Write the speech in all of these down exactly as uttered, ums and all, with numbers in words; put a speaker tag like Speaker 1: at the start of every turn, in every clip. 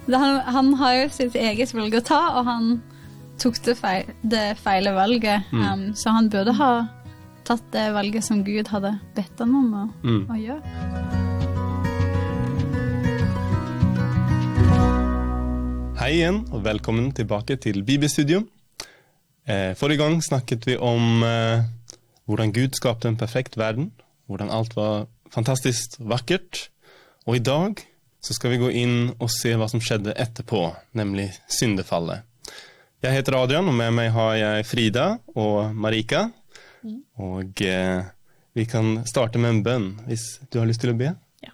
Speaker 1: Han, han har jo sitt eget valg å ta, og han tok det, feil, det feile valget. Mm. Um, så han burde ha tatt det valget som Gud hadde bedt han om å, mm. å gjøre.
Speaker 2: Hei igjen, og velkommen tilbake til Bibelstudio. Eh, forrige gang snakket vi om eh, hvordan Gud skapte en perfekt verden, hvordan alt var fantastisk vakkert, og i dag så skal vi gå inn og se hva som skjedde etterpå, nemlig syndefallet. Jeg heter Adrian, og med meg har jeg Frida og Marika, mm. og eh, vi kan starte med en bønn, hvis du har lyst til å be.
Speaker 3: Ja.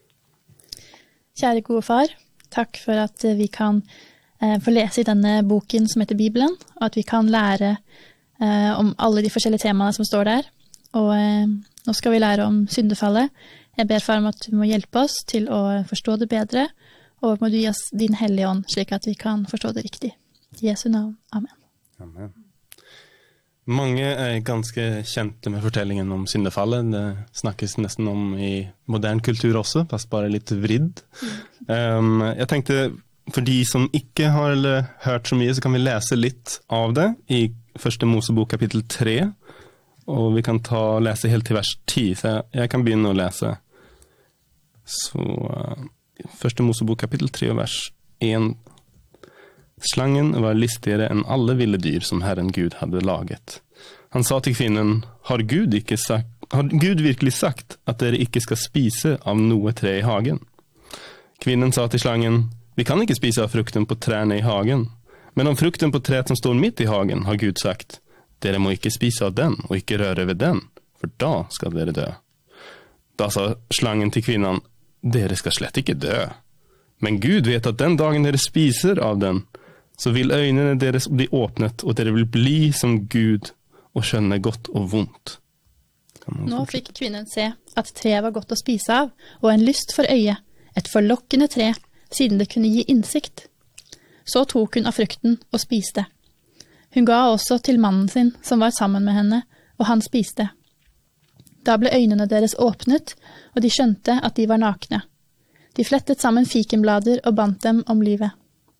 Speaker 3: Kjære gode far, takk for at vi kan få lese i denne boken som heter Bibelen, og at vi kan lære eh, om alle de forskjellige temaene som står der. Og eh, nå skal vi lære om syndefallet. Jeg ber far om at du må hjelpe oss til å forstå det bedre, og må du gi oss din hellige ånd, slik at vi kan forstå det riktig. I Jesu navn. Amen.
Speaker 2: Amen. Mange er ganske kjente med fortellingen om syndefallet. Det snakkes nesten om i modern kultur også, fast bare litt vridd. Um, jeg tenkte, for de som ikke har hørt så mye, så kan vi lese litt av det i første Mosebok kapittel tre, og vi kan ta og lese helt til vers ti, så jeg kan begynne å lese. Så uh, første Mosebok kapittel tre og vers en. Slangen var listigere enn alle ville dyr som Herren Gud hadde laget. Han sa til kvinnen, har Gud, ikke sagt, har Gud virkelig sagt at dere ikke skal spise av noe tre i hagen? Kvinnen sa til slangen, vi kan ikke spise av frukten på trærne i hagen, men om frukten på treet som står midt i hagen, har Gud sagt, dere må ikke spise av den, og ikke røre ved den, for da skal dere dø. Da sa slangen til kvinnen, dere skal slett ikke dø. Men Gud vet at den dagen dere spiser av den, så vil øynene deres bli åpnet, og dere vil bli som Gud, og skjønne godt og vondt.
Speaker 3: Nå fikk kvinnen se at treet var godt å spise av, og en lyst for øyet, et forlokkende tre, siden det kunne gi innsikt. Så tok hun av frukten og spiste. Hun ga også til mannen sin, som var sammen med henne, og han spiste. Da ble øynene deres åpnet, og de skjønte at de var nakne. De flettet sammen fikenblader og bandt dem om livet.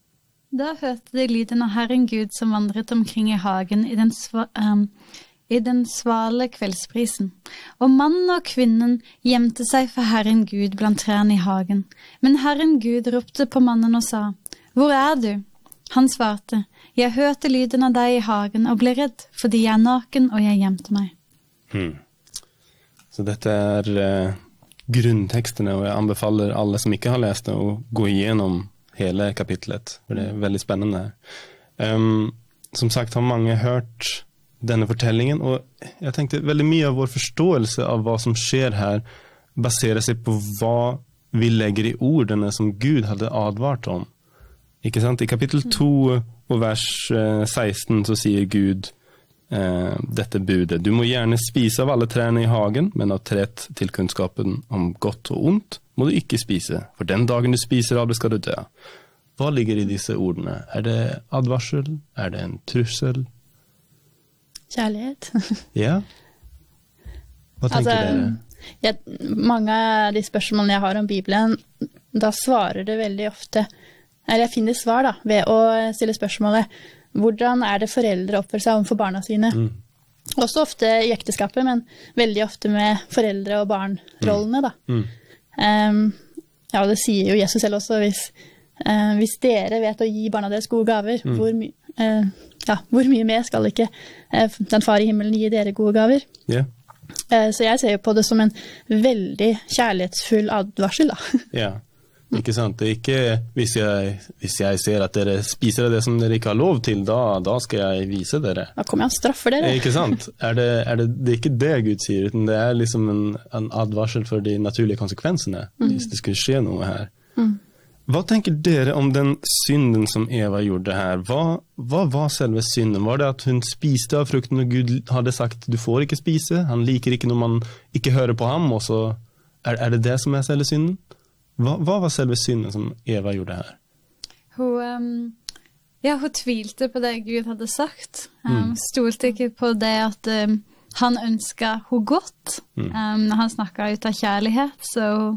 Speaker 1: Da hørte de lyden av Herren Gud som vandret omkring i hagen i den, sva, um, i den svale kveldsprisen. Og mannen og kvinnen gjemte seg for Herren Gud blant trærne i hagen. Men Herren Gud ropte på mannen og sa, hvor er du? Han svarte, jeg hørte lyden av deg i hagen og ble redd, fordi jeg er naken og jeg gjemte meg.
Speaker 2: Hmm. Så dette er uh, grunntekstene, og jeg anbefaler alle som ikke har lest det å gå igjennom hele kapitlet, for det er veldig spennende. Um, som sagt har mange hørt denne fortellingen, og jeg tenkte veldig mye av vår forståelse av hva som skjer her baserer seg på hva vi legger i ordene som Gud hadde advart om. Ikke sant? I kapittel to og vers seksten så sier Gud eh, dette budet. Du må gjerne spise av alle trærne i hagen, men av treet til kunnskapen om godt og ondt må du ikke spise, for den dagen du spiser av det skal du dø. Hva ligger i disse ordene? Er det advarsel? Er det en trussel?
Speaker 3: Kjærlighet.
Speaker 2: Ja. Hva tenker
Speaker 3: altså,
Speaker 2: dere?
Speaker 3: Jeg, mange av de spørsmålene jeg har om Bibelen, da svarer det veldig ofte, eller jeg finner svar da, ved å stille spørsmålet, hvordan er det foreldre oppfører seg overfor barna sine? Mm. Også ofte i ekteskapet, men veldig ofte med foreldre og barn-rollene da. Mm. Um, ja, det sier jo Jesus selv også, hvis, uh, hvis dere vet å gi barna deres gode gaver, mm. hvor mye... Uh, Ja, hvor mye mer skal ikke eh, den far i himmelen gi dere gode gaver?
Speaker 2: Yeah.
Speaker 3: Eh, så jeg ser jo på det som en veldig kjærlighetsfull advarsel da.
Speaker 2: Ja, ikke sant? Det er ikke, hvis jeg, hvis jeg ser at dere spiser det som dere ikke har lov til, da, da skal jeg vise dere.
Speaker 3: Da kommer jeg og straffer dere.
Speaker 2: Ikke sant? Er det, er det, det er ikke det Gud sier, uten det er liksom en, en advarsel for de naturlige konsekvensene, mm. hvis det skulle skje noe her. Mm. Hva tenker dere om den synden som Eva gjorde her? Hva, hva var selve synden? Var det at hun spiste av frukten og Gud hadde sagt du får ikke spise? Han liker ikke når man ikke hører på ham, og så er, er det det som er selve synden? Hva, hva var selve synden som Eva gjorde her?
Speaker 1: Hun, um, ja, hun tvilte på det Gud hadde sagt. Um, mm. Stolte ikke på det at um, han ønsket hun godt. Mm. Um, han snakket ut av kjærlighet, så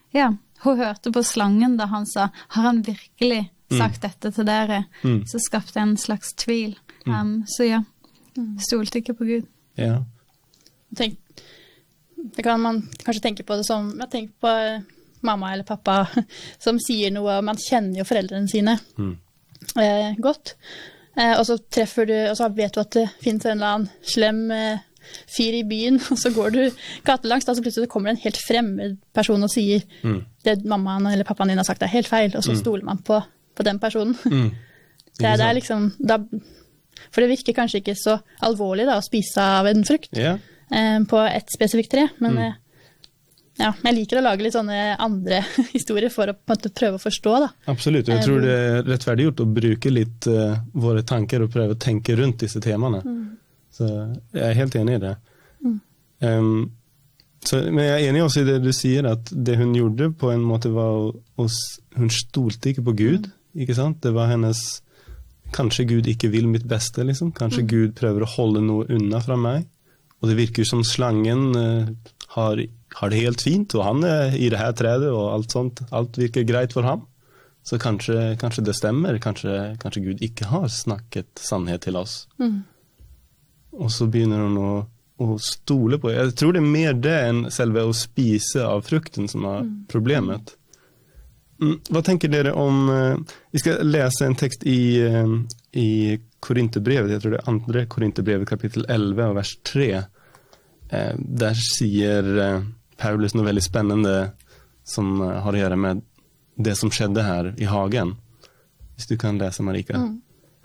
Speaker 1: ja, hun hørte på slangen da han sa, har han virkelig sagt mm. dette til dere? Mm. Så skapte en slags tvil. Mm. Um, så ja, stolte ikke på Gud.
Speaker 2: Ja.
Speaker 3: Tenk, det kan man kanskje tenke på det som, jeg tenker på mamma eller pappa som sier noe, og man kjenner jo foreldrene sine mm. eh, godt. Eh, og så treffer du, og så vet du at det finnes en eller annen slem eh, fyr i byen, og så går du gatelangs, da så plutselig kommer en helt fremmed person og sier mm. det mammaen eller pappaen din har sagt er helt feil, og så mm. stoler man på, på den personen. Mm. Det, det er liksom, da, for det virker kanskje ikke så alvorlig da, å spise av en frukt yeah. eh, på et spesifikt tre, men mm. eh, ja, jeg liker å lage litt sånne andre historier for å på en måte prøve å forstå da.
Speaker 2: Absolutt, jeg tror det er rettferdiggjort å bruke litt uh, våre tanker og prøve å tenke rundt disse temaene. Mm. Så jeg er helt enig i det. Mm. Um, så, men jeg er enig også i det du sier, at det hun gjorde på en måte var å, å, hun stolte ikke på Gud, mm. ikke sant? Det var hennes, kanskje Gud ikke vil mitt beste, liksom. Kanskje mm. Gud prøver å holde noe unna fra meg, og det virker som slangen uh, har, har det helt fint, og han er i det her tredet, og alt sånt, alt virker greit for ham. Så kanskje, kanskje det stemmer, kanskje, kanskje Gud ikke har snakket sannhet til oss. Mm. Og så begynner hun å, å stole på. Jeg tror det er mer det enn selve å spise av frukten som er problemet. Mm, hva tenker dere om... Uh, vi skal lese en tekst i, uh, i Korinterbrevet, jeg tror det er andre Korinterbrevet, kapittel elleve, vers tre. Uh, der sier uh, Paulus noe veldig spennende som uh, har å gjøre med det som skjedde her i hagen. Hvis du kan lese, Marika.
Speaker 3: Mm.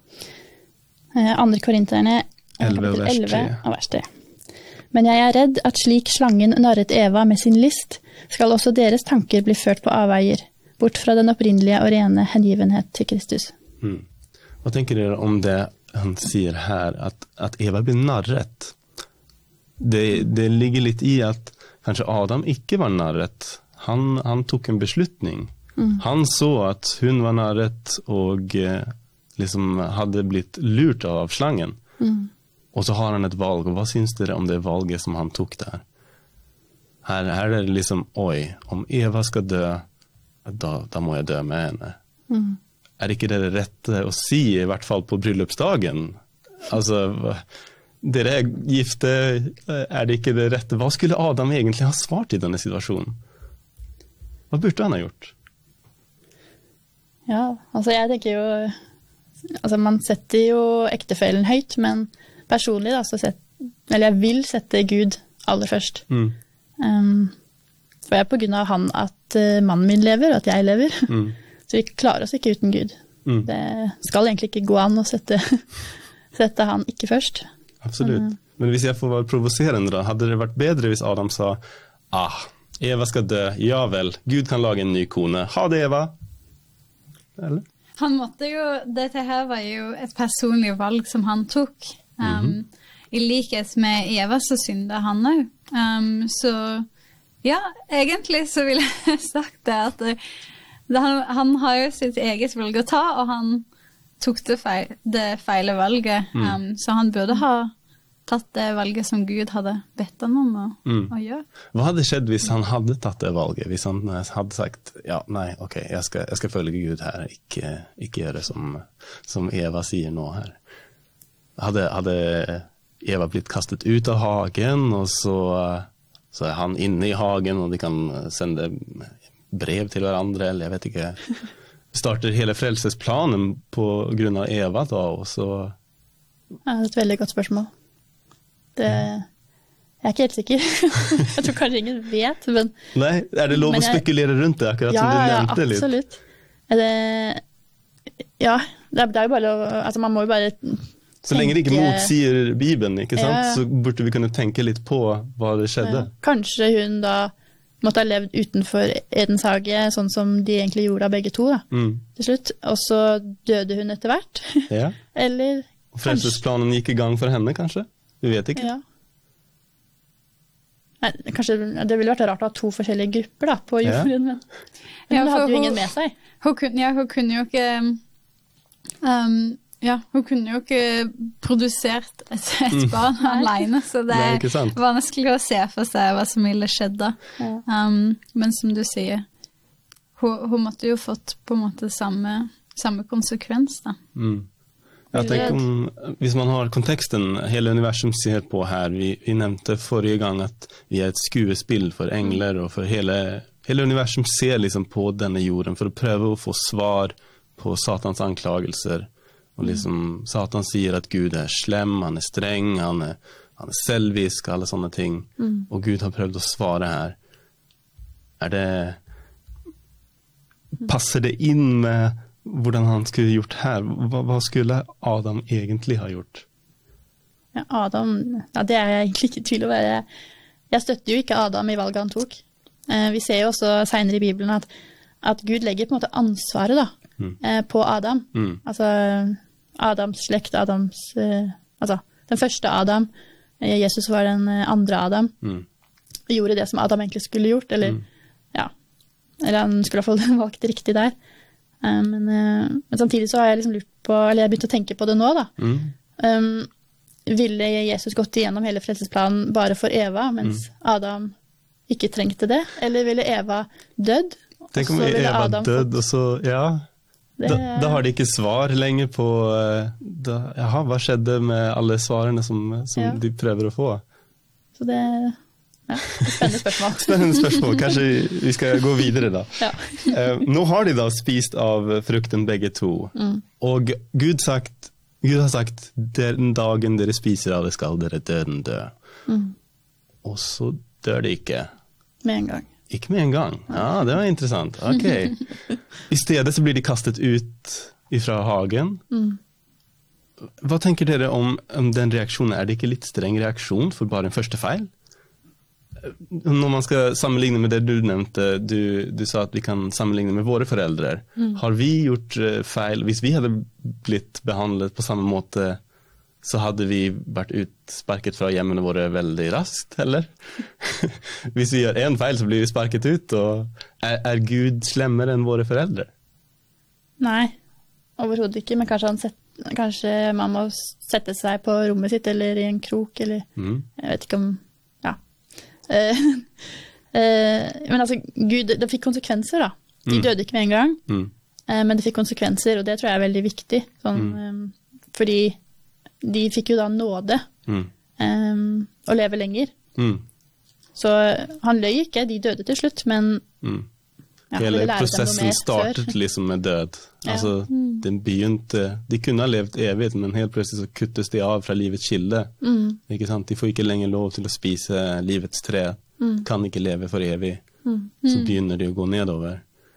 Speaker 3: Uh, andre Korinterne
Speaker 2: elleve vers tre.
Speaker 3: vers tre. Men jeg er redd at slik slangen narret Eva med sin list, skal også deres tanker bli ført på avveier, bort fra den opprinnelige og rene hengivenhet til Kristus.
Speaker 2: Mm. Hva tenker dere om det han sier her, at, at Eva blir narret? Det, det ligger litt i at kanskje Adam ikke var narret. Han, han tok en beslutning. Mm. Han så at hun var narret og eh, liksom hadde blitt lurt av slangen. Mm. Og så har han et valg, og hva synes dere om det valget som han tok der? Her, her er det liksom, oi, om Eva skal dø, da, da må jeg dø med henne. Mm. Er ikke det det rette å si, i hvert fall på bryllupsdagen? Altså, dere er gifte, er det ikke det rette? Hva skulle Adam egentlig ha svart i denne situasjonen? Hva burde han ha gjort?
Speaker 3: Ja, altså jeg tenker jo, altså man setter jo ektefellen høyt, men personlig da, så sett, eller jeg vil sette Gud aller først. Mm. Um, for jeg er på grunn av han at uh, mannen min lever, og at jeg lever. Mm. Så vi klarer oss ikke uten Gud. Mm. Det skal egentlig ikke gå an å sette, sette han ikke først.
Speaker 2: Absolutt. Mm. Men hvis jeg får være provoserende da, hadde det vært bedre hvis Adam sa, ah, Eva skal dø, ja vel, Gud kan lage en ny kone. Ha det, Eva! Eller?
Speaker 1: Han måtte jo, dette her var jo et personlig valg som han tok. Um, mm-hmm. I likhet med Eva så synder han også. Um, så ja, egentlig så vil jeg sagt det at det, det, han, han har jo sitt eget valg å ta, og han tok det, feil, det feile valget. Mm. Um, så han burde ha tatt det valget som Gud hadde bedt han om å, mm. å gjøre.
Speaker 2: Hva hadde skjedd hvis han hadde tatt det valget? Hvis han hadde sagt, ja, nei, ok, jeg skal, jeg skal følge Gud her, ikke, ikke gjøre som, som Eva sier nå her. Hadde, hadde Eva blitt kastet ut av hagen, og så, så er han inne i hagen, og de kan sende brev til hverandre, eller jeg vet ikke. Starter hele frelsesplanen på grunn av Eva da, og så...
Speaker 3: Ja, det er et veldig godt spørsmål. Det... Jeg er ikke helt sikker. Jeg tror kanskje ingen vet, men...
Speaker 2: Nei, er det lov å spekulere rundt det, akkurat
Speaker 3: ja,
Speaker 2: som du nevnte litt?
Speaker 3: Ja, absolutt. Er det... Ja, det er jo bare... Altså, man må jo bare...
Speaker 2: Så lenge det ikke motsier Bibelen, ikke sant? Ja. Så burde vi kunne tenke litt på hva det skjedde. Ja.
Speaker 3: Kanskje hun da måtte ha levd utenfor Edens hage, sånn som de egentlig gjorde av begge to da, mm. til slutt. Og så døde hun etter hvert.
Speaker 2: Ja.
Speaker 3: Eller...
Speaker 2: Frelsesplanen gikk i gang for henne, kanskje? Vi vet ikke.
Speaker 3: Ja. Nei, kanskje det ville vært rart å ha to forskjellige grupper da, på jorden, ja. men, men ja, hun hadde jo ingen med seg.
Speaker 1: Hun kunne, ja, hun kunne jo ikke... Um, Ja, hun kunne jo ikke produsert et, et barn mm. alene, så det er vanskelig å se for seg hva som ville skjedd da. Ja. Um, men som du sier, hun, hun måtte jo fått på en måte samme, samme konsekvens da.
Speaker 2: Mm. Jag tänker om, hvis man har kontexten, hele universum ser på her, vi, vi nevnte forrige gang at vi er et skuespill for engler, og for hele, hele universum ser liksom på denne jorden for å prøve å få svar på Satans anklagelser. Og liksom, Satan sier at Gud er slem, han er streng, han er, han er selvisk, alle sånne ting. Mm. Og Gud har prøvd å svare her. Er det, passer det inn med hvordan han skulle gjort her? Hva, hva skulle Adam egentlig ha gjort?
Speaker 3: Ja, Adam, ja, det er jeg egentlig ikke i tvil om. Jeg, jeg støtter jo ikke Adam i valget han tok. Eh, vi ser jo også senere i Bibelen at, at Gud legger på en måte ansvaret da, mm. eh, på Adam. Mm. Altså Adams slekt, Adams, eh, altså den første Adam, eh, Jesus var den andre Adam, mm. og gjorde det som Adam egentlig skulle gjort, eller, mm. ja, eller han skulle i hvert fall valgt riktig der. Men, men samtidig så har jeg liksom lurt på, eller jeg begynte å tenke på det nå da. Mm. Um, ville Jesus gått igjennom hele frelsesplanen bare for Eva, mens mm. Adam ikke trengte det? Eller ville Eva dødd?
Speaker 2: Tenk om Eva Adam dødd, fått... og så, ja, det... da, da har de ikke svar lenger på, da, jaha, hva skjedde med alle svarene som, som ja. de prøver å få?
Speaker 3: Så det... Ja, spennende spørsmål.
Speaker 2: Spennende spørsmål. Kanskje vi skal gå videre da. Ja. uh, nå har de da spist av frukten begge to. Mm. Og Gud, sagt, Gud har sagt, den dagen dere spiser av det skal dere døden dø. Mm. Og så dør de ikke.
Speaker 3: Med en gang.
Speaker 2: Ikke med en gang. Ja, det var interessant. Ok. I stedet så blir de kastet ut fra hagen. Mm. Hva tenker dere om, om den reaksjonen? Er det ikke litt streng reaksjon for bare en første feil? Når man skal sammenligne med det du nevnte, du, du sa at vi kan sammenligne med våre foreldre. Mm. Har vi gjort feil? Hvis vi hadde blitt behandlet på samme måte, så hadde vi vært utsparket fra hjemmene våre veldig raskt, eller? Hvis vi gjør en feil, så blir vi sparket ut, og er, er Gud slemmere enn våre foreldre?
Speaker 3: Nei, overhodet ikke, men kanskje, han sett, kanskje man må sette seg på rommet sitt, eller i en krok, eller mm. jeg vet ikke om... Uh, uh, men altså, Gud, det fikk konsekvenser da. De mm. døde ikke med en gang, mm. uh, men det fikk konsekvenser, og det tror jeg er veldig viktig. Sånn, mm. um, fordi de fikk jo da nåde mm. um, å leve lenger. Mm. Så han løy ikke, de døde til slutt, men
Speaker 2: mm. ja, hele prosessen startet liksom med død. Ja. Altså, mm. den begynte, de kunne ha levd evig, men helt plutselig så kuttes de av fra livets kilde. Mm. Ikke sant? De får ikke lenger lov til å spise livets tre, mm. kan ikke leve for evig. Mm. Så begynner de å gå nedover.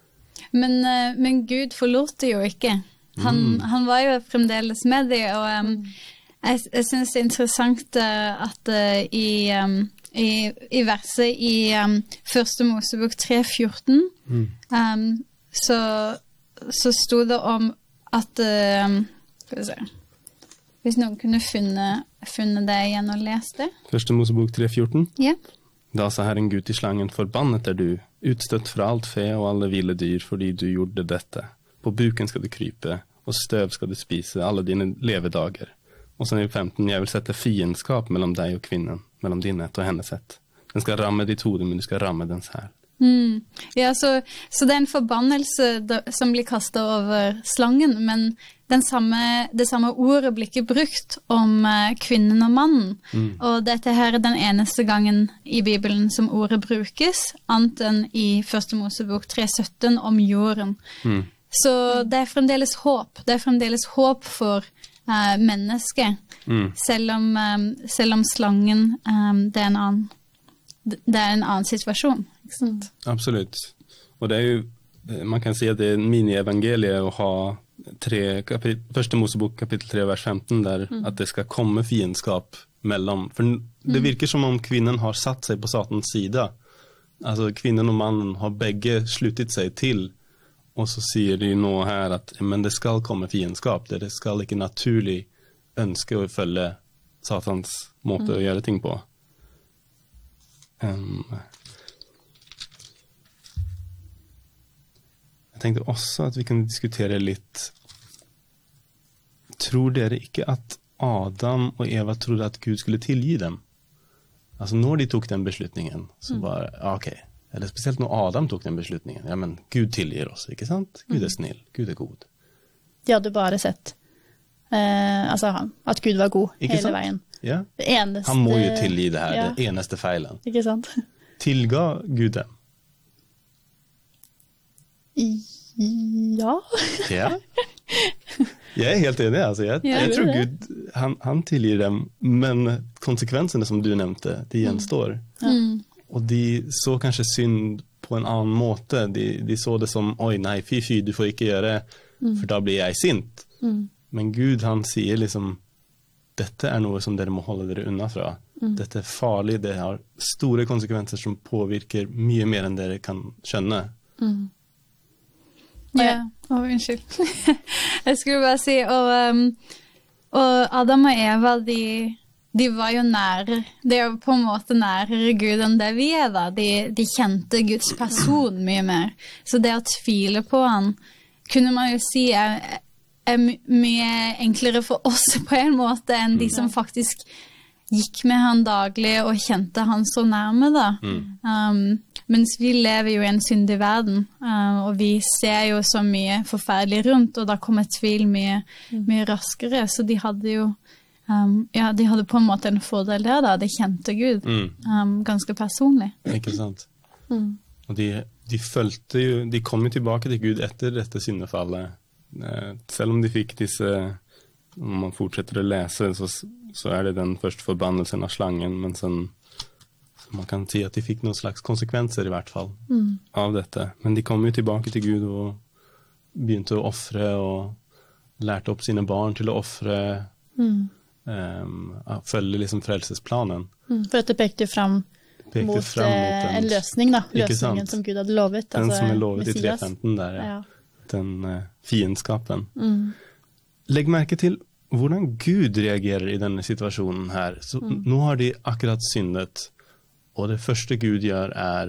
Speaker 1: Men, men Gud forlot det jo ikke. Han, mm. han var jo fremdeles med det, og um, jeg, jeg synes det er interessant uh, at uh, i... Um, I, i verset i um, første Mosebok tre fjorten mm. um, så, så stod det om at um, skal vi se hvis noen kunne funne, funne det igjen og lese det.
Speaker 2: Første Mosebok tre fjorten?
Speaker 1: Ja.
Speaker 2: Da sa Herren Gud til slangen, forbannet er du, utstøtt fra alt fe og alle ville dyr, fordi du gjorde dette. På buken skal du krype, og støv skal du spise alle dine levedager. Og så i femten, jeg vil sette fiendskap mellom deg og kvinnen, mellom din ett og hennes ett. Den skal ramme ditt hode, men du skal ramme dens hæl.
Speaker 1: Mm. Ja, så, så det er en forbannelse da, som blir kastet over slangen, men den samme, det samme ordet blir ikke brukt om uh, kvinnen og mannen. Mm. Og dette her er den eneste gangen i Bibelen som ordet brukes, annet enn i første Mosebok tre sytten om jorden. Mm. Så det er fremdeles håp. Det er fremdeles håp for Uh, menneske, mm. selv, om, um, selv om slangen um, det, er en annen, det er en annen situasjon. Ikke sant?
Speaker 2: Absolutt. Og det er jo, man kan si at det er en mini-evangelie å ha tre, kapit- første Mosebok kapittel tre vers femten, der mm. at det skal komme fiendskap mellom, for det virker som om kvinnen har satt seg på Satans side. Altså kvinnen og mannen har begge sluttet seg til. Og så sier de nå her at men det skal komme fiendskap, det skal ikke naturlig ønske å følge Satans måte mm. å gjøre ting på. Um, jeg tenkte også at vi kan diskutere litt. Tror dere ikke at Adam og Eva trodde at Gud skulle tilgi dem? Altså når de tok den beslutningen, så bare, ok, eller spesielt når Adam tok den beslutningen, ja, men Gud tilgir oss, ikke sant? Gud er snill, Gud er god.
Speaker 3: De hadde bare sett eh, altså, at Gud var god
Speaker 2: ikke
Speaker 3: hele
Speaker 2: sant?
Speaker 3: veien.
Speaker 2: Ja.
Speaker 3: Det eneste,
Speaker 2: Han må jo tilgi det her,
Speaker 3: ja.
Speaker 2: det eneste feilen.
Speaker 3: Ikke sant?
Speaker 2: Tilga Gud dem?
Speaker 3: Ja.
Speaker 2: Ja. Jeg er helt enig, altså. Jeg,
Speaker 3: Ja,
Speaker 2: jeg tror
Speaker 3: det.
Speaker 2: Gud, han, han tilgir dem, men konsekvensene som du nevnte, de gjenstår.
Speaker 1: Mm.
Speaker 2: Og de så kanskje synd på en annen måte. De, de så det som, oi nei, fy fy, du får ikke gjøre, for da blir jeg sint.
Speaker 3: Mm.
Speaker 2: Men Gud, han sier liksom, dette er noe som dere må holde dere unna fra. Dette er farlig, det har store konsekvenser som påvirker mye mer enn dere kan skjønne.
Speaker 3: Mm.
Speaker 1: Ja, å, unnskyld. Jeg skulle bare si, og, um, og Adam og Eva, de, de var jo nære, de er jo på en måte nærere Gud enn det vi er da. De, de kjente Guds person mye mer. Så det å tvile på han, kunne man jo si er, er my mye enklere for oss på en måte enn de som faktisk gikk med han daglig og kjente han så nærme da.
Speaker 2: Mm.
Speaker 1: Um, mens vi lever jo i en syndig verden, uh, og vi ser jo så mye forferdelig rundt, og da kommer tvil mye, mye raskere, så de hadde jo um, ja, de hadde på en måte en fordel der da, de kjente Gud
Speaker 2: Mm.
Speaker 1: um, ganske personlig.
Speaker 2: Ikke sant?
Speaker 3: Mm.
Speaker 2: Og de, de følte jo, de kom jo tilbake til Gud etter dette syndefallet. Eh, selv om de fikk disse, om man fortsetter å lese, så, så er det den første forbannelsen av slangen, men sånn, så man kan si at de fikk noen slags konsekvenser i hvert fall
Speaker 3: Mm.
Speaker 2: av dette. Men de kom jo tilbake til Gud og begynte å offre og lærte opp sine barn til å offre,
Speaker 3: Mm.
Speaker 2: eh, følge liksom frelsesplanen.
Speaker 3: Mm. For dette pekte jo fram
Speaker 2: Pekte
Speaker 3: mot,
Speaker 2: frem mot
Speaker 3: eh,
Speaker 2: den-
Speaker 3: en løsning da,
Speaker 2: Ikke
Speaker 3: løsningen
Speaker 2: sant?
Speaker 3: som Gud hadde lovet.
Speaker 2: Den
Speaker 3: altså
Speaker 2: som er lovet i
Speaker 3: Messias.
Speaker 2: tre femten der, ja.
Speaker 3: Ja.
Speaker 2: Den uh, fiendskapen.
Speaker 3: Mm.
Speaker 2: Legg merke til hvordan Gud reagerer i denne situasjonen her. Så
Speaker 3: Mm.
Speaker 2: nå har de akkurat syndet, og det første Gud gjør er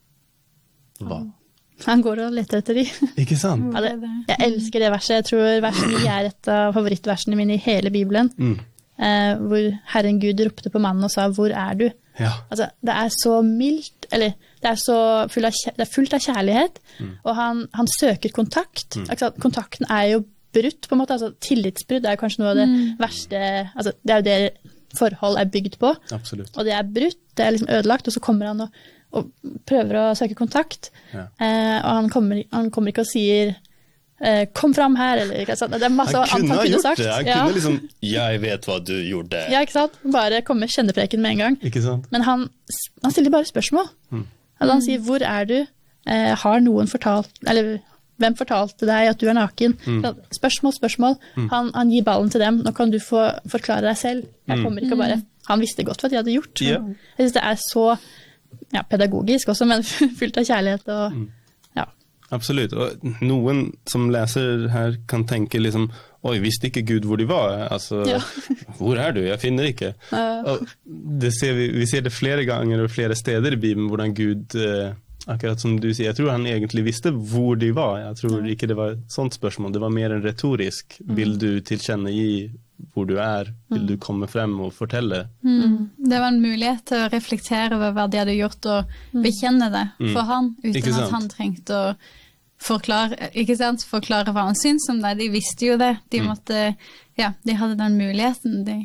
Speaker 2: hva?
Speaker 3: Han går og leter etter de.
Speaker 2: Ikke sant?
Speaker 3: Ja, det, jeg elsker det verset. Jeg tror vers ni er et av favorittversene mine i hele Bibelen.
Speaker 2: Mm.
Speaker 3: Eh, hvor Herren Gud ropte på mannen og sa, hvor er du?
Speaker 2: Ja.
Speaker 3: Altså, det er så mildt, eller det er, så full av, kjær- det er fullt av kjærlighet, og han, han søker kontakt. Altså, kontakten er jo brutt, på en måte. Altså, tillitsbrudd er jo kanskje noe av det verste, altså, det er jo det forhold er bygd på,
Speaker 2: Absolutt.
Speaker 3: og det er brutt, det er liksom ødelagt, og så kommer han og, og prøver å søke kontakt,
Speaker 2: Ja.
Speaker 3: eh, og han kommer, han kommer ikke og sier, eh, kom fram her, eller ikke sant? Det er masse
Speaker 2: Han
Speaker 3: annet
Speaker 2: kunne
Speaker 3: han
Speaker 2: ha
Speaker 3: kunne
Speaker 2: gjort
Speaker 3: sagt.
Speaker 2: det. Han
Speaker 3: Ja.
Speaker 2: kunne liksom, jeg vet hva du gjorde.
Speaker 3: Ja, ikke sant? Bare komme kjennepreken med en gang.
Speaker 2: Ikke sant?
Speaker 3: Men han, han stiller bare spørsmål. Altså, han sier, hvor er du? Eh, har noen fortalt, eller hvem fortalte deg at du er naken? Spørsmål, spørsmål. Han, han gir ballen til dem. Nå kan du få forklare deg selv. Jeg kommer ikke bare... Han visste godt hva de hadde gjort.
Speaker 2: Ja.
Speaker 3: Jeg synes det er så ja, pedagogisk også, men fullt av kjærlighet. Og, ja.
Speaker 2: Absolutt. Og noen som leser her kan tenke liksom, oi, visste ikke Gud hvor de var? Altså,
Speaker 3: Ja.
Speaker 2: hvor er du? Jeg finner ikke. Og det ser vi, vi ser det flere ganger og flere steder i Bibelen, hvordan Gud, eh, akkurat som du sier, jeg tror han egentlig visste hvor de var. Jeg tror ikke det var et sånt spørsmål, det var mer en retorisk. Vil du tilkjennegi hvor du er? Vil du komme frem og fortelle?
Speaker 1: Mm. Det var en mulighet til å reflektere over hva de hadde gjort og bekjenne det for han, uten
Speaker 2: Ikke sant?
Speaker 1: at han trengte å forklare, ikke sant? Forklare hva han syns om det. De visste jo det. De måtte, ja, de hadde den muligheten. De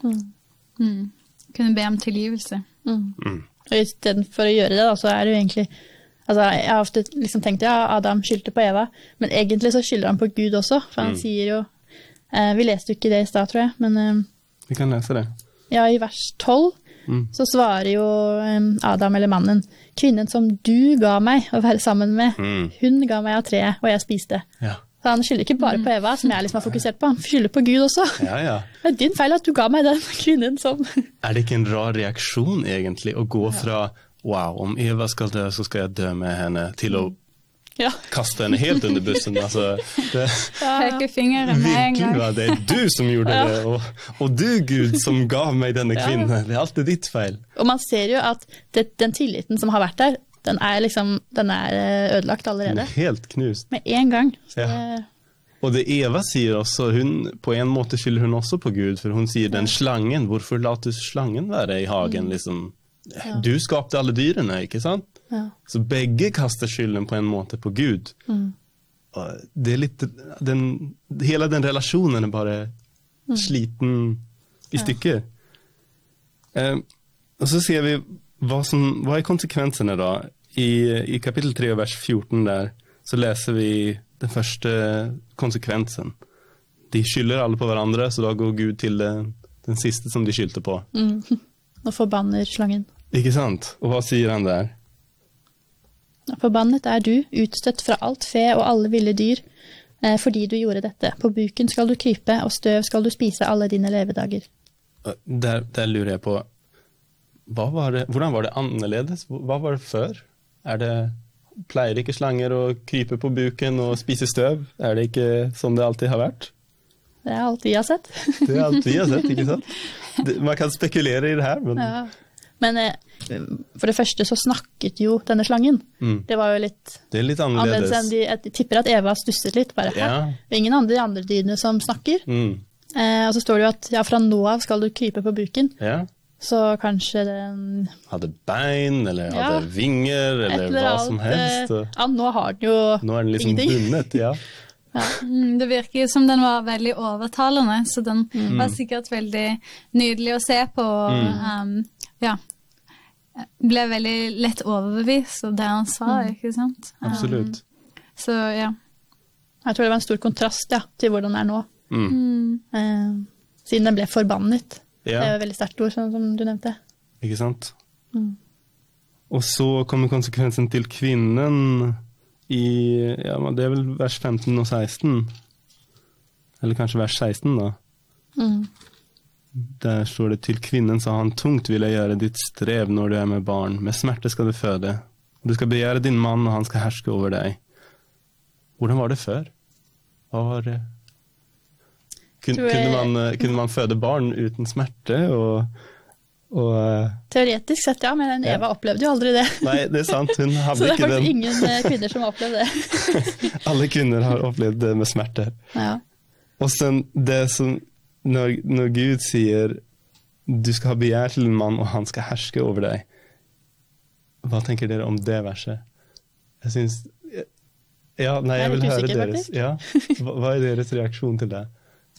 Speaker 1: mm, kunne be om tilgivelse.
Speaker 3: Mm. Og i stedet for å gjøre det, da, så er det jo egentlig... Altså, jeg har ofte liksom tenkt, ja, Adam skyldte på Eva, men egentlig så skylder han på Gud også, for han sier jo... Eh, vi leste jo ikke det i stad, tror jeg, men... Eh,
Speaker 2: Vi kan lese det.
Speaker 3: Ja, i vers tolv
Speaker 2: Mm.
Speaker 3: så svarer jo um, Adam eller mannen, kvinnen som du ga meg å være sammen med,
Speaker 2: Mm.
Speaker 3: hun ga meg av treet, og jeg spiste.
Speaker 2: Ja.
Speaker 3: Så han skylder ikke bare på Eva, som jeg liksom har fokusert på, han skylder på Gud også.
Speaker 2: Ja, ja.
Speaker 3: Det er din feil at du ga meg den kvinnen som...
Speaker 2: Er det ikke en rar reaksjon egentlig å gå fra wow, om Eva skal dø, så skal jeg dø med henne, til å
Speaker 3: Ja.
Speaker 2: kaste henne helt under bussen? Altså, det,
Speaker 1: Peke fingeren med en
Speaker 2: virkelig
Speaker 1: gang.
Speaker 2: var det du som gjorde det, og, og du, Gud, som gav meg denne kvinnen. Det er alltid ditt feil.
Speaker 3: Og man ser jo at det, den tilliten som har vært der, den er liksom, den er eh, ødelagt
Speaker 2: Den
Speaker 3: allerede.
Speaker 2: er helt knust.
Speaker 3: Med en gang. Så
Speaker 2: Ja.
Speaker 3: det,
Speaker 2: Og det Eva sier også, hun, på en måte skylder hun også på Gud, for hun sier den slangen, hvorfor la du slangen være i hagen, liksom?
Speaker 3: Ja.
Speaker 2: Du skapte alle dyrene, ikke sant?
Speaker 3: Ja.
Speaker 2: Så begge kaster skylden på en måte på Gud.
Speaker 3: Mm.
Speaker 2: Og det er litt, den, hele den relasjonen er bare
Speaker 3: Mm.
Speaker 2: sliten i
Speaker 3: Ja.
Speaker 2: stykker. Eh, og så ser vi hva, som, hva er konsekvensene da. I, I kapittel tre og vers fjorten der, så leser vi den første konsekvensen. De skylder alle på hverandre, så da går Gud til den, den siste som de skyldte på.
Speaker 3: Mm. Og forbanner slangen.
Speaker 2: Ikke sant? Og hva sier han der?
Speaker 3: Forbannet er du, utstøtt fra alt fe og alle ville dyr, eh, fordi du gjorde dette. På buken skal du krype, og støv skal du spise alle dine levedager.
Speaker 2: Der, der lurer jeg på, hva var det, hvordan var det annerledes? Hva var det før? Er det, pleier ikke slanger å krype på buken og spise støv? Er det ikke som det alltid har vært?
Speaker 3: Det er alt vi har sett.
Speaker 2: Det er alt vi har sett, ikke sant? Det, man kan spekulere i det her, men...
Speaker 3: Ja. Men eh, for det første så snakket jo denne slangen.
Speaker 2: Mm.
Speaker 3: Det var jo litt
Speaker 2: Det er litt annerledes.
Speaker 3: annerledes enn de, jeg tipper at Eva stusset litt, bare, hæ?
Speaker 2: Ja.
Speaker 3: Det er ingen andre, andre dyrene som snakker.
Speaker 2: Mm.
Speaker 3: Eh, og så står det jo at ja, fra nå av skal du krype på buken.
Speaker 2: Ja.
Speaker 3: Så kanskje den
Speaker 2: Hadde bein, eller
Speaker 3: Ja.
Speaker 2: hadde vinger,
Speaker 3: et
Speaker 2: eller
Speaker 3: eller
Speaker 2: hva
Speaker 3: annet,
Speaker 2: som helst.
Speaker 3: eh,
Speaker 2: Og
Speaker 3: Ja, nå har den jo
Speaker 2: nå er den liksom
Speaker 3: ingenting.
Speaker 2: bunnet, ja.
Speaker 1: Mm, det virker jo som den var veldig overtalende, så den
Speaker 2: Mm.
Speaker 1: var sikkert veldig nydelig å se på.
Speaker 2: Mm.
Speaker 1: Um, ja, ble veldig lett overbevist av det han sa,
Speaker 3: Mm.
Speaker 1: ikke sant?
Speaker 2: Absolutt.
Speaker 1: Um, så ja.
Speaker 3: Jeg tror det var en stor kontrast ja, til hvordan den er nå.
Speaker 2: Mm.
Speaker 1: Mm.
Speaker 3: Eh, siden den ble forbannet. Det er
Speaker 2: Ja,
Speaker 3: jo et veldig sterkt ord, sånn som du nevnte.
Speaker 2: ikke sant?
Speaker 3: Mm.
Speaker 2: Og så kommer konsekvensen til kvinnen i, ja, men det er vel vers femten og seksten. Eller kanskje vers seksten da.
Speaker 3: Mm.
Speaker 2: Der står det, til kvinnen sa han, tungt vil jeg gjøre ditt strev når du er med barn. Med smerte skal du føde. Du skal begjære din mann, og han skal herske over deg. Hvordan var det før? Hva var det? Kun,
Speaker 3: Tror jeg-
Speaker 2: kunne, man, eh, kunne man føde barn uten smerte? Og, og
Speaker 3: Teoretisk sett, ja, men
Speaker 2: Ja.
Speaker 3: Eva opplevde jo aldri det.
Speaker 2: Nei, det er sant. Hun
Speaker 3: Så
Speaker 2: hadde
Speaker 3: det er
Speaker 2: ikke
Speaker 3: faktisk
Speaker 2: den.
Speaker 3: ingen eh, kvinner som har opplevd det.
Speaker 2: Alle kvinner har opplevd det med smerte.
Speaker 3: Ja.
Speaker 2: Og sen det som, når, når Gud sier, du skal ha begjær til en mann, og han skal herske over deg. Hva tenker dere om det verset? Jeg synes, ja, nei,
Speaker 3: Jeg er
Speaker 2: jeg vil
Speaker 3: litt
Speaker 2: høre
Speaker 3: usikker,
Speaker 2: deres. Ja. Hva, hva er deres reaksjon til det?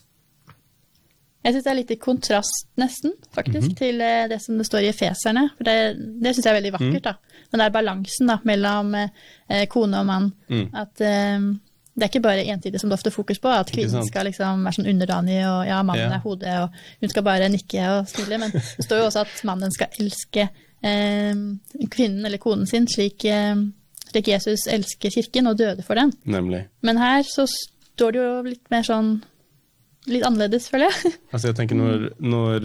Speaker 3: Jeg synes det er litt i kontrast nesten, faktisk,
Speaker 2: Mhm.
Speaker 3: til eh, det som det står i Efeserne. For det, det synes jeg er veldig vakkert,
Speaker 2: Mm.
Speaker 3: da. Den der balansen da, mellom eh, kone og mann.
Speaker 2: Mm.
Speaker 3: At eh, det er ikke bare ensidig som det ofte er fokus på, at
Speaker 2: Ikke
Speaker 3: kvinnen
Speaker 2: sant?
Speaker 3: skal liksom være sånn underdanig, og ja, mannen
Speaker 2: Ja.
Speaker 3: er hodet, og hun skal bare nikke og smile. Men det står jo også at mannen skal elske eh, kvinnen eller konen sin, slik, eh, slik Jesus elsker kirken og døde for den.
Speaker 2: Nemlig.
Speaker 3: Men her så står det jo litt mer sånn, litt annerledes, føler jeg.
Speaker 2: Altså jeg tenker når, når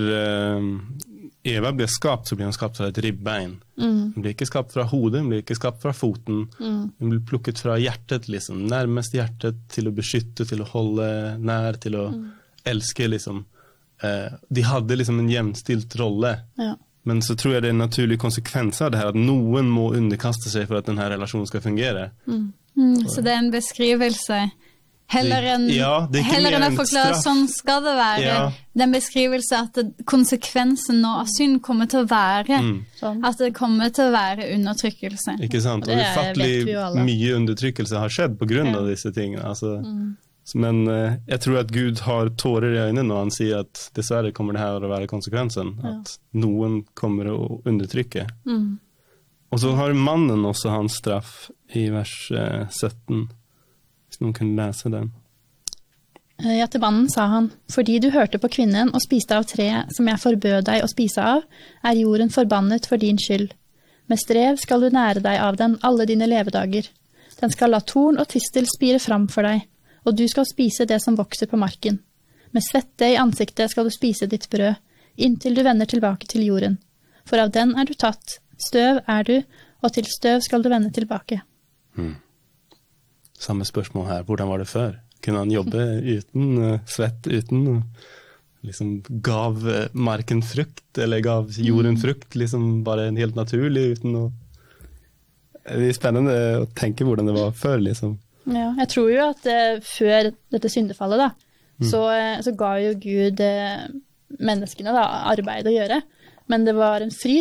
Speaker 2: eh, Eva ble skapt, så ble hun skapt fra et ribbein.
Speaker 3: Mm,
Speaker 2: Hun ble ikke skapt fra hodet, hun ble ikke skapt fra foten.
Speaker 3: mm,
Speaker 2: Hun ble plukket fra hjertet, liksom. Nærmest hjertet, til å beskytte, til å holde nær, til å
Speaker 3: Mm.
Speaker 2: elske, liksom. Eh, de hadde liksom en jevnstilt rolle.
Speaker 3: ja.
Speaker 2: Men så tror jeg det er en naturlig konsekvens av det her, at noen må underkaste seg for at denne relasjonen skal fungere.
Speaker 3: Mm.
Speaker 1: Mm, så det er en beskrivelse. Heller enn
Speaker 2: Ja, det er ikke
Speaker 1: heller
Speaker 2: mer
Speaker 1: enn å
Speaker 2: en
Speaker 1: forklare
Speaker 2: straff.
Speaker 1: sånn skal det være.
Speaker 2: Ja.
Speaker 1: Det er en beskrivelse at det, konsekvensen nå av synd kommer til å være.
Speaker 2: Mm.
Speaker 3: Sånn.
Speaker 1: At det kommer til å være undertrykkelse.
Speaker 2: Ikke sant? Og
Speaker 3: Det vet
Speaker 2: ufattelig
Speaker 3: vi jo alle.
Speaker 2: mye undertrykkelse har skjedd på grunn av
Speaker 3: Ja.
Speaker 2: disse tingene. Altså,
Speaker 3: Mm.
Speaker 2: Men eh, jeg tror at Gud har tårer i øynene når han sier at dessverre kommer det her å være konsekvensen.
Speaker 3: Ja.
Speaker 2: At noen kommer å undertrykke.
Speaker 3: Mm.
Speaker 2: Og så har mannen også hans straff i vers eh, sytten. Hvis noen kunne lese den.
Speaker 3: Ja, til mannen sa han, fordi du hørte på kvinnen og spiste av treet som jeg forbød deg å spise av, er jorden forbannet for din skyld. Med strev skal du nære deg av den alle dine levedager. Den skal la torn og tistel spire fram for deg, og du skal spise det som vokser på marken. Med svette i ansiktet skal du spise ditt brød, inntil du vender tilbake til jorden. For av den er du tatt, støv er du, og til støv skal du vende tilbake.
Speaker 2: Mm. Samme spørsmål her. Hvordan var det før? Kunne han jobbe uten uh, svett, uten uh, liksom gav uh, marken frukt, eller gav jorden frukt, liksom bare en helt naturlig, uten å... Det er spennende å tenke hvordan det var før, liksom.
Speaker 3: Ja, jeg tror jo at eh, før dette syndefallet da,
Speaker 2: Mm.
Speaker 3: så, eh, så ga jo Gud eh, menneskene da, arbeid å gjøre, men det var en fryd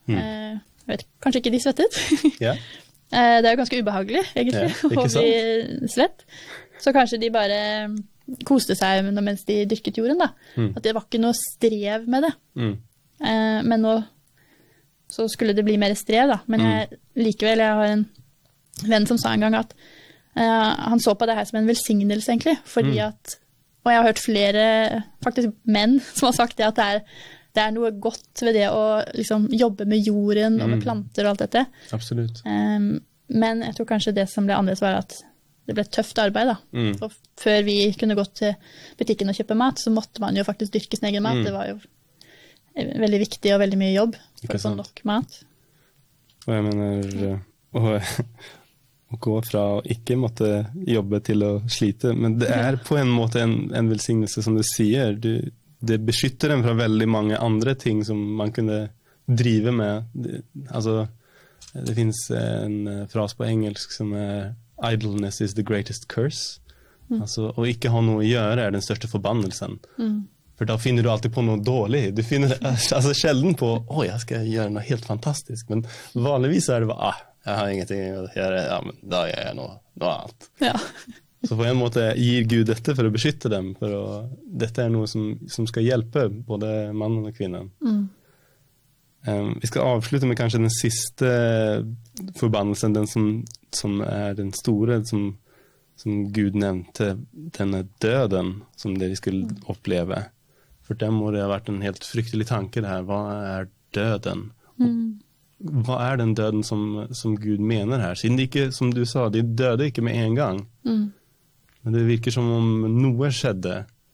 Speaker 2: Mm.
Speaker 3: Eh, jeg vet, kanskje ikke de svettet.
Speaker 2: Ja.
Speaker 3: eh, det er jo ganske ubehagelig, egentlig,
Speaker 2: Ja, ikke
Speaker 3: å bli svett. Så kanskje de bare koste seg mens de dyrket jorden, da.
Speaker 2: Mm.
Speaker 3: At det var ikke noe strev med det.
Speaker 2: Mm.
Speaker 3: Eh, men nå så skulle det bli mer strev, da. Men jeg, likevel, jeg har en venn som sa en gang at uh, han så på det her som en velsignelse, egentlig. Fordi
Speaker 2: Mm.
Speaker 3: at, og jeg har hørt flere, faktisk menn, som har sagt det, at det er, det er noe godt ved det å liksom, jobbe med jorden og med
Speaker 2: Mm.
Speaker 3: planter og alt dette.
Speaker 2: Absolutt.
Speaker 3: Um, men jeg tror kanskje det som ble annerledes var at det ble et tøft arbeid, da.
Speaker 2: Mm.
Speaker 3: Så før vi kunne gå til butikken og kjøpe mat, så måtte man jo faktisk dyrke sin egen mat.
Speaker 2: Mm.
Speaker 3: Det var jo veldig viktig og veldig mye jobb for
Speaker 2: Ikke
Speaker 3: å få
Speaker 2: sant.
Speaker 3: nok mat.
Speaker 2: Og jeg mener, å, å gå fra å ikke måtte jobbe til å slite, men det er på en måte en, en velsignelse, som du sier. Du, det beskytter en fra veldig mange andre ting som man kunne drive med. Det, altså, det finnes en frase på engelsk som er «Idleness is the greatest curse».
Speaker 3: Mm.
Speaker 2: Altså, å ikke ha noe å gjøre er den største forbannelsen.
Speaker 3: Mm.
Speaker 2: For da finner du alltid på noe dårlig. Du finner altså sjelden på, å, jeg skal gjøre noe helt fantastisk, men vanligvis er det bare, ah, jeg har ingenting å gjøre, ja, men da gjør jeg noe, noe annet.
Speaker 3: Ja.
Speaker 2: Så på en måte gir Gud dette for å beskytte dem, for å, dette er noe som, som skal hjelpe både mannen og kvinnen.
Speaker 3: Mm.
Speaker 2: Um, vi skal avslutte med kanskje den siste forbannelsen, den som, som er den store, som, som Gud nevnte, denne døden som dere skulle oppleve. For dem må det ha vært en helt fryktelig tanke det her. Hva er døden?
Speaker 1: Mm.
Speaker 2: Hva er den døden som, som Gud mener her? Siden de ikke, som du sa, de døde ikke med en gang.
Speaker 3: Mm.
Speaker 2: Men det virker som om noe skjedde.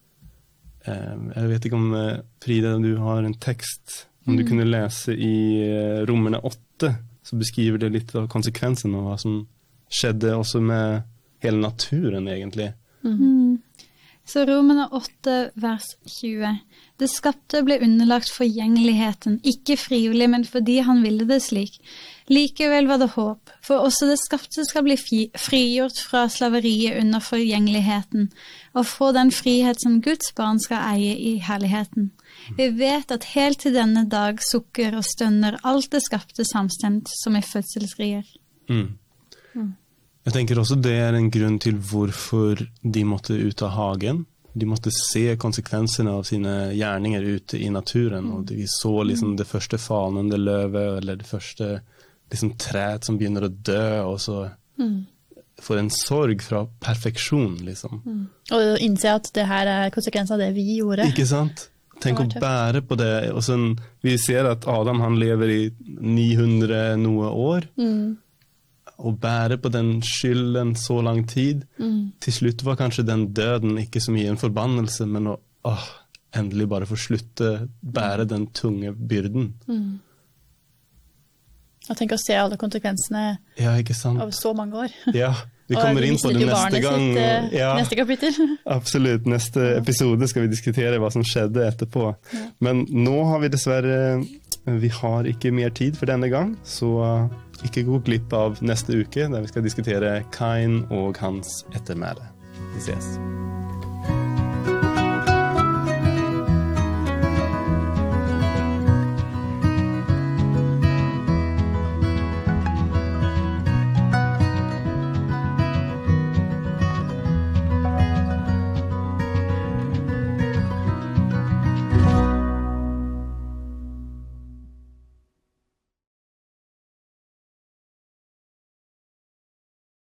Speaker 2: Eh, jeg vet ikke om, eh, Frida, du har en tekst. Om du
Speaker 3: Mm.
Speaker 2: kunne lese i eh, Romerne åtte, så beskriver det litt av konsekvensen av hva som skjedde også med hele naturen, egentlig.
Speaker 1: Mm. Så Romerne åtte, vers tjue. Det skapte ble underlagt forgjengeligheten, ikke frivillig, men fordi han ville det slik. Likevel var det håp, for også det skapte skal bli frigjort fra slaveriet under forgjengeligheten, og få den frihet som Guds barn skal eie i herligheten. Vi vet at helt til denne dag sukker og stønner alt det skapte samstemt som i fødselsrier.
Speaker 2: Mm.
Speaker 3: Mm.
Speaker 2: Jeg tenker også det er en grunn til hvorfor de måtte ut av hagen. De måtte se konsekvensene av sine gjerninger ute i naturen, og de så liksom det første falende løvet, eller det første liksom træet som begynner å dø, og så
Speaker 3: Mm.
Speaker 2: får en sorg fra perfeksjon, liksom.
Speaker 3: Mm. Og innse at det her er konsekvens av det vi gjorde.
Speaker 2: Ikke sant? Tenk
Speaker 3: Det
Speaker 2: å
Speaker 3: var tøft.
Speaker 2: bære på det. Og sånn, vi ser at Adam han lever i ni hundre noe år,
Speaker 3: Mm.
Speaker 2: og bære på den skylden så lang tid.
Speaker 3: Mm.
Speaker 2: Til slutt var kanskje den døden ikke så mye en forbannelse, men å åh, endelig bare få slutte bære den tunge byrden.
Speaker 3: Mm. Og tenk å se alle konsekvensene
Speaker 2: Ja, ikke sant?
Speaker 3: av så mange år.
Speaker 2: Ja, vi
Speaker 3: Og
Speaker 2: kommer
Speaker 3: de
Speaker 2: inn på
Speaker 3: mistet
Speaker 2: det
Speaker 3: jo
Speaker 2: neste
Speaker 3: barnet
Speaker 2: gang.
Speaker 3: sitt, eh,
Speaker 2: Ja,
Speaker 3: Neste kapittel.
Speaker 2: absolutt. Neste episode skal vi diskutere hva som skjedde etterpå.
Speaker 3: Ja.
Speaker 2: Men nå har vi dessverre, vi har ikke mer tid for denne gang, så ikke gå glipp av neste uke, der vi skal diskutere Kain og hans ettermæle. Vi ses.